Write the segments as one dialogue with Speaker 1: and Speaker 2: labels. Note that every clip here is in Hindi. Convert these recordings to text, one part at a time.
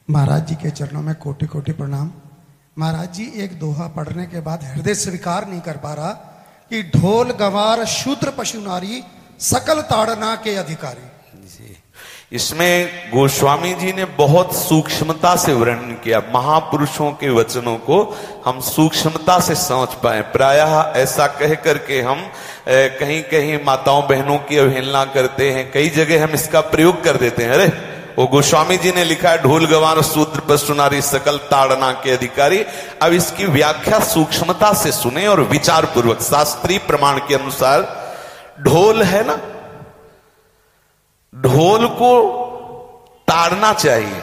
Speaker 1: महाराज जी के चरणों में कोटि कोटि प्रणाम। महाराज जी एक दोहा पढ़ने के बाद हृदय स्वीकार नहीं कर पा रहा कि ढोल गंवार शूद्र पशु नारी सकल ताड़ना के अधिकारी।
Speaker 2: इसमें गोस्वामी जी ने बहुत सूक्ष्मता से वर्णन किया। महापुरुषों के वचनों को हम सूक्ष्मता से समझ पाए। प्रायः ऐसा कह करके हम कहीं कहीं माताओं बहनों की अवहेलना करते हैं, कई जगह हम इसका प्रयोग कर देते हैं। अरे वो गोस्वामी जी ने लिखा है ढोल गंवार शूद्र पशु नारी सकल ताड़ना के अधिकारी। अब इसकी व्याख्या सूक्ष्मता से सुने और विचार पूर्वक। शास्त्रीय प्रमाण के अनुसार ढोल है ना, ढोल को ताड़ना चाहिए।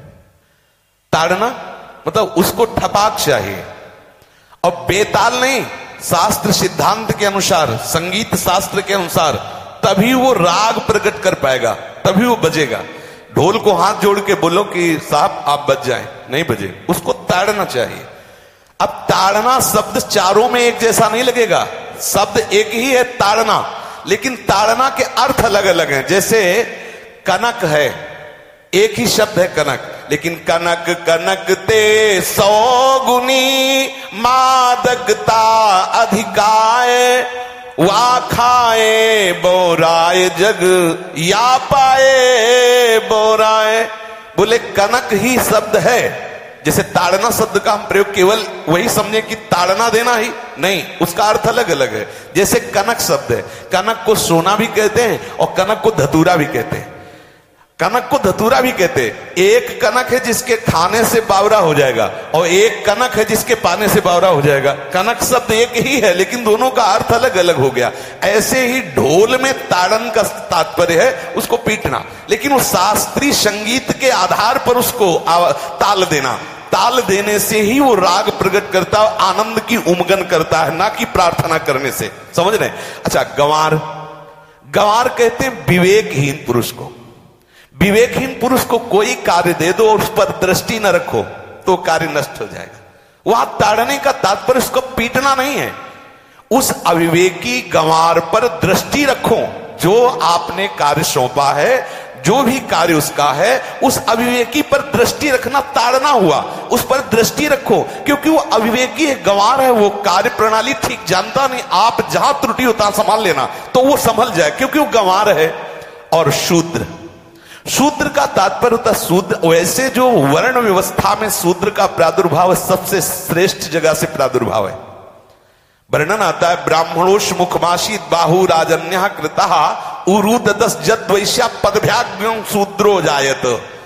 Speaker 2: ताड़ना मतलब उसको ठपाक चाहिए और बेताल नहीं। शास्त्र सिद्धांत के अनुसार, संगीत शास्त्र के अनुसार तभी वो राग प्रकट कर पाएगा, तभी वो बजेगा। ढोल को हाथ जोड़ के बोलो कि साहब आप बज जाएं, नहीं बजे, उसको ताड़ना चाहिए। अब ताड़ना शब्द चारों में एक जैसा नहीं लगेगा। शब्द एक ही है ताड़ना, लेकिन ताड़ना के अर्थ अलग अलग हैं। जैसे कनक है, एक ही शब्द है कनक, लेकिन कनक कनक ते 100 गुनी मादकता अधिकाय वा खाए बोराए जग या पाए बोराए। बोले कनक ही शब्द है। जैसे ताड़ना शब्द का हम प्रयोग केवल वही समझे कि ताड़ना देना ही नहीं, उसका अर्थ अलग अलग है। जैसे कनक शब्द है, कनक को सोना भी कहते हैं और कनक को धतूरा भी कहते हैं। कनक को धतूरा भी कहते हैं। एक कनक है जिसके खाने से बावरा हो जाएगा और एक कनक है जिसके पाने से बावरा हो जाएगा। कनक शब्द एक ही है, लेकिन दोनों का अर्थ अलग अलग हो गया। ऐसे ही ढोल में ताड़न का तात्पर्य है उसको पीटना, लेकिन वो शास्त्रीय संगीत के आधार पर उसको ताल देना। ताल देने से ही वो राग प्रकट करता है, आनंद की उमगन करता है, ना कि प्रार्थना करने से। समझ रहे? अच्छा, गंवार, गंवार कहते हैं विवेकहीन पुरुष को। विवेकहीन पुरुष को कोई कार्य दे दो और उस पर दृष्टि न रखो तो कार्य नष्ट हो जाएगा। वहां ताड़ने का तात्पर्य उसको पीटना नहीं है। उस अविवेकी गंवार पर दृष्टि रखो। जो आपने कार्य सौंपा है, जो भी कार्य उसका है, उस अविवेकी पर दृष्टि रखना ताड़ना हुआ। उस पर दृष्टि रखो, क्योंकि वो अविवेकी है, गंवार है, वो कार्य प्रणाली ठीक जानता नहीं। आप जहां त्रुटि होता संभाल लेना तो वो संभल जाए, क्योंकि वो गंवार है। और शूद्र, शूद्र का तात्पर्य होता है शूद्र। वैसे जो वर्ण व्यवस्था में शूद्र का प्रादुर्भाव सबसे श्रेष्ठ जगह से प्रादुर्भाव है। वर्णन आता है ब्राह्मणोष मुखमाशीत बाहु राजन्य कृतः उरुददस जद वैश्या पदभ्याग्यं शूद्रो जायत।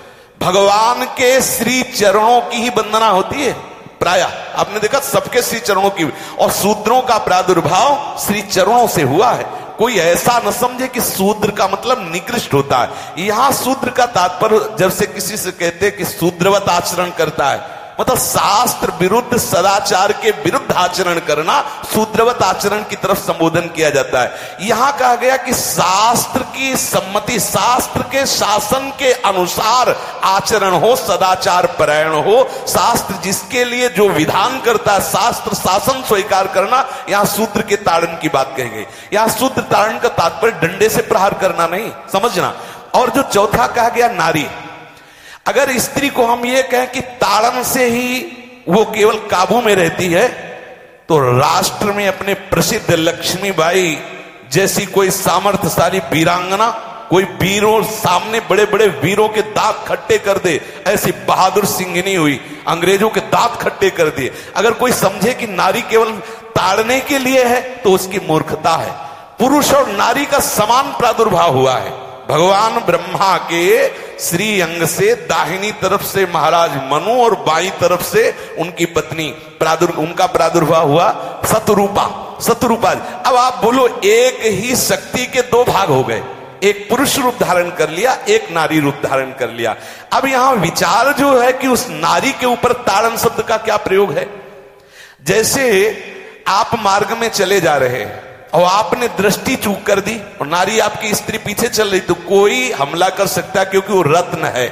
Speaker 2: भगवान के श्री चरणों की ही वंदना होती है। प्रायः आपने देखा सबके श्री चरणों की, और शूद्रों का प्रादुर्भाव श्री चरणों से हुआ है। कोई ऐसा न समझे कि शूद्र का मतलब निकृष्ट होता है। यहां शूद्र का तात्पर्य जब से किसी से कहते हैं कि शूद्रवत आचरण करता है, मतलब शास्त्र विरुद्ध, सदाचार के विरुद्ध आचरण करना शूद्रवत आचरण की तरफ संबोधन किया जाता है। यहां कहा गया कि शास्त्र की सम्मति, शास्त्र के शासन के अनुसार आचरण हो, सदाचार परायण हो। शास्त्र जिसके लिए जो विधान करता है, शास्त्र शासन स्वीकार करना, यहां शूद्र के ताड़न की बात कही गई। यहां शूद्र ताड़न का तात्पर्य डंडे से प्रहार करना नहीं, समझना। और जो चौथा कहा गया नारी, अगर स्त्री को हम ये कहें कि ताड़न से ही वो केवल काबू में रहती है, तो राष्ट्र में अपने प्रसिद्ध लक्ष्मीबाई जैसी कोई सामर्थ्यशाली वीरांगना, कोई वीरों सामने बड़े बड़े वीरों के दांत खट्टे कर दे, ऐसी बहादुर सिंघनी हुई, अंग्रेजों के दांत खट्टे कर दिए। अगर कोई समझे कि नारी केवल ताड़ने के लिए है तो उसकी मूर्खता है। पुरुष और नारी का समान प्रादुर्भाव हुआ है। भगवान ब्रह्मा के श्री अंग से दाहिनी तरफ से महाराज मनु और बाईं तरफ से उनकी पत्नी उनका प्रादुर्भाव हुआ शतरूपा। शतरूपा, अब आप बोलो एक ही शक्ति के दो भाग हो गए, एक पुरुष रूप धारण कर लिया, एक नारी रूप धारण कर लिया। अब यहां विचार जो है कि उस नारी के ऊपर ताड़न शब्द का क्या प्रयोग है। जैसे आप मार्ग में चले जा रहे हैं और आपने दृष्टि चूक कर दी और नारी आपकी स्त्री पीछे चल रही, तो कोई हमला कर सकता है, क्योंकि वो रत्न है।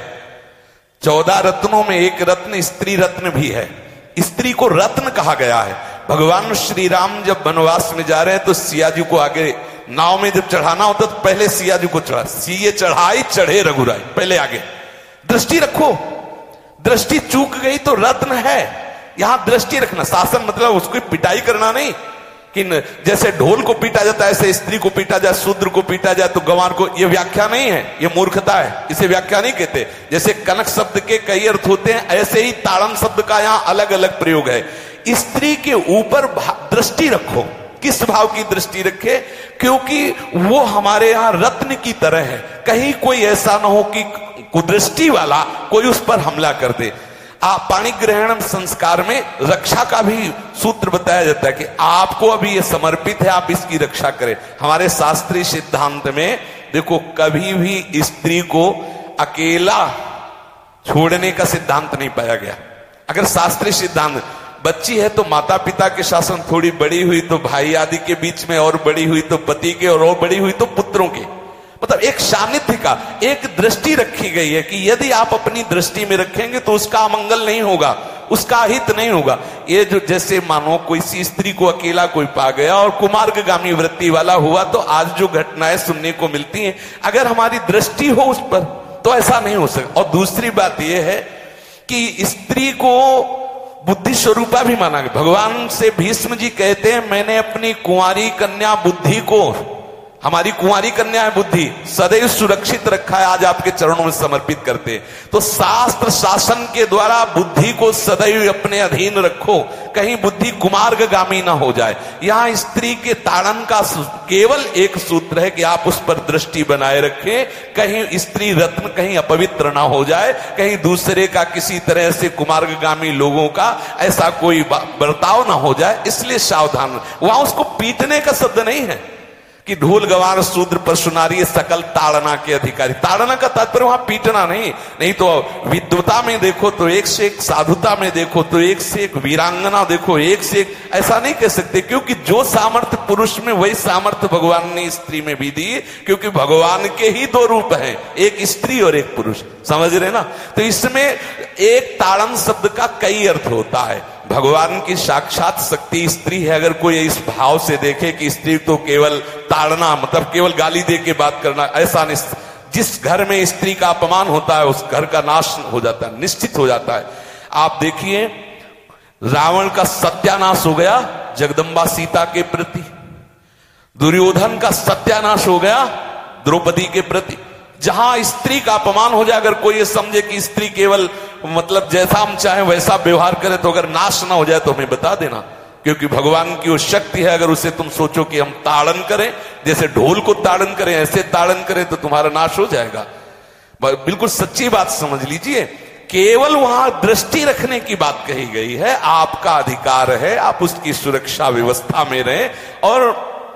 Speaker 2: 14 रत्नों में एक रत्न स्त्री रत्न भी है। स्त्री को रत्न कहा गया है। भगवान श्री राम जब वनवास में जा रहे हैं तो सिया जी को आगे नाव में जब चढ़ाना होता तो पहले सिया जी को चढ़ा, सीए चढ़ाई चढ़े रघुराई, पहले आगे। दृष्टि रखो, दृष्टि चूक गई तो रत्न है, यहां दृष्टि रखना। शासन मतलब उसको पिटाई करना नहीं कि जैसे ढोल को पीटा जाता है ऐसे स्त्री को पीटा जाए, शूद्र को पीटा जाए तो गंवार को, यह व्याख्या नहीं है, यह मूर्खता है, इसे व्याख्या नहीं कहते। जैसे कनक शब्द के कई अर्थ होते हैं, ऐसे ही ताड़न शब्द का यहां अलग अलग प्रयोग है। स्त्री के ऊपर दृष्टि रखो। किस भाव की दृष्टि रखे? क्योंकि वो हमारे यहां रत्न की तरह है, कहीं कोई ऐसा ना हो कि कुदृष्टि वाला कोई उस पर हमला कर दे। पाणी ग्रहण संस्कार में रक्षा का भी सूत्र बताया जाता है कि आपको अभी ये समर्पित है, आप इसकी रक्षा करें। हमारे शास्त्रीय सिद्धांत में देखो, कभी भी स्त्री को अकेला छोड़ने का सिद्धांत नहीं पाया गया। अगर शास्त्रीय सिद्धांत, बच्ची है तो माता पिता के शासन, थोड़ी बड़ी हुई तो भाई आदि के बीच में, और बड़ी हुई तो पति के, और बड़ी हुई तो पुत्रों के, मतलब एक सानिध्य का एक दृष्टि रखी गई है कि यदि आप अपनी दृष्टि में रखेंगे तो उसका अमंगल नहीं होगा, उसका हित नहीं होगा। ये जो जैसे मानो कोई सी स्त्री को अकेला कोई पा गया और कुमार्गगामी वृत्ति वाला हुआ, तो आज जो घटनाएं सुनने को मिलती हैं, अगर हमारी दृष्टि हो उस पर तो ऐसा नहीं हो सकता। और दूसरी बात यह है कि स्त्री को बुद्धि स्वरूपा भी माना गया। भगवान से भीष्म जी कहते हैं, मैंने अपनी कुंवारी कन्या बुद्धि को, हमारी कुंवारी कन्या है बुद्धि, सदैव सुरक्षित रखा है, आज आपके चरणों में समर्पित करते हैं। तो शास्त्र शासन के द्वारा बुद्धि को सदैव अपने अधीन रखो, कहीं बुद्धि कुमार्गगामी ना हो जाए। यहां स्त्री के ताड़न का केवल एक सूत्र है कि आप उस पर दृष्टि बनाए रखें, कहीं स्त्री रत्न कहीं अपवित्र ना हो जाए, कहीं दूसरे का किसी तरह से कुमार्गगामी लोगों का ऐसा कोई बर्ताव ना हो जाए, इसलिए सावधान। वहां उसको पीटने का शब्द नहीं है कि ढोल गवार शूद्र परशुनारी सकल ताड़ना के अधिकारी। ताड़ना का तात्पर्य वहां पीटना नहीं तो विद्वता में देखो तो एक से एक, साधुता में देखो तो एक से एक, वीरांगना देखो एक से एक, ऐसा नहीं कह सकते, क्योंकि जो सामर्थ्य पुरुष में वही सामर्थ्य भगवान ने स्त्री में भी दी, क्योंकि भगवान के ही दो रूप हैं, एक स्त्री और एक पुरुष, समझ रहे ना। तो इसमें एक ताड़न शब्द का कई अर्थ होता है। भगवान की साक्षात शक्ति स्त्री है। अगर कोई इस भाव से देखे कि स्त्री तो केवल ताड़ना मतलब केवल गाली दे के बात करना, ऐसा नहीं। जिस घर में स्त्री का अपमान होता है उस घर का नाश हो जाता है, निश्चित हो जाता है। आप देखिए, रावण का सत्यानाश हो गया जगदम्बा सीता के प्रति, दुर्योधन का सत्यानाश हो गया द्रौपदी के प्रति। जहां स्त्री का अपमान हो जाए, अगर कोई ये समझे कि स्त्री केवल मतलब जैसा हम चाहें वैसा व्यवहार करे, तो अगर नाश ना हो जाए तो हमें बता देना, क्योंकि भगवान की वो शक्ति है। अगर उसे तुम सोचो कि हम ताड़न करें, जैसे ढोल को ताड़न करें ऐसे ताड़न करें, तो तुम्हारा नाश हो जाएगा। बिल्कुल सच्ची बात समझ लीजिए। केवल वहां दृष्टि रखने की बात कही गई है, आपका अधिकार है, आप उसकी सुरक्षा व्यवस्था में रहें। और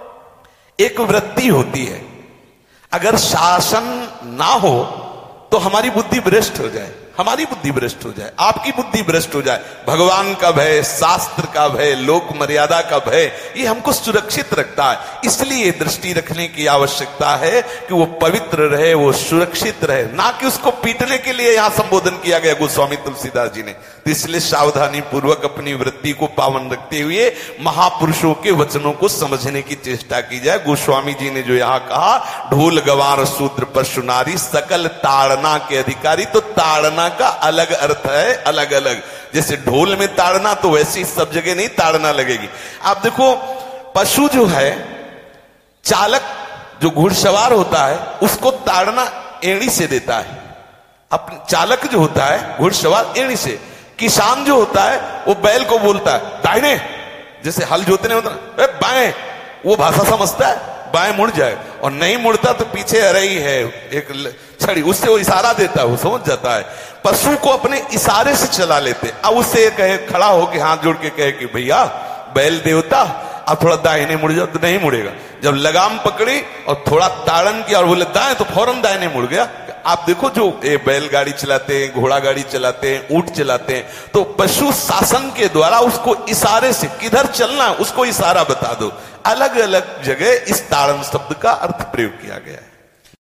Speaker 2: एक वृत्ति होती है, अगर शासन ना हो तो हमारी बुद्धि भ्रष्ट हो जाए, हमारी बुद्धि भ्रष्ट हो जाए, आपकी बुद्धि भ्रष्ट हो जाए। भगवान का भय, शास्त्र का भय, लोक मर्यादा का भय, ये हमको सुरक्षित रखता है। इसलिए दृष्टि रखने की आवश्यकता है कि वो पवित्र रहे, वो सुरक्षित रहे, ना कि उसको पीटने के लिए यहां संबोधन किया गया गोस्वामी तुलसीदास जी ने। तो इसलिए सावधानी पूर्वक अपनी वृत्ति को पावन रखते हुए महापुरुषों के वचनों को समझने की चेष्टा की जाए। गोस्वामी जी ने जो यहाँ कहा, ढोल गवार शूद्र परशुनारी सकल ताड़ना के अधिकारी, तो ताड़ना का अलग अर्थ है, अलग अलग। जैसे ढोल में ताड़ना, तो वैसी सब जगह नहीं ताड़ना लगेगी। आप देखो, पशु जो है, चालक जो घुड़सवार होता है उसको ताड़ना एड़ी से देता है। अपने चालक जो होता है घुड़सवार एड़ी से। किसान जो होता है वो बैल को बोलता है दाहिने, जैसे हल जोतने होता है बाएं, वो भाषा समझता है, बाएं मुड़ जाए, और नहीं मुड़ता तो पीछे अरई है एक छड़ी, उससे वो इशारा देता है, वो समझ जाता है। पशु को अपने इशारे से चला लेते। अब उससे कहे, खड़ा होकर हाथ जोड़ के कहे कि भैया बैल देवता आप थोड़ा दाहिने मुड़ जाओ, तो नहीं मुड़ेगा। जब लगाम पकड़ी और थोड़ा ताड़न किया और बोले दाएं, तो फौरन दाहिने मुड़ गया। आप देखो, जो बैलगाड़ी चलाते हैं, घोड़ा गाड़ी चलाते हैं, ऊंट चलाते हैं, तो पशु शासन के द्वारा उसको इशारे से किधर चलना उसको इशारा बता दो। अलग अलग जगह इस ताड़न शब्द का अर्थ प्रयोग किया गया है।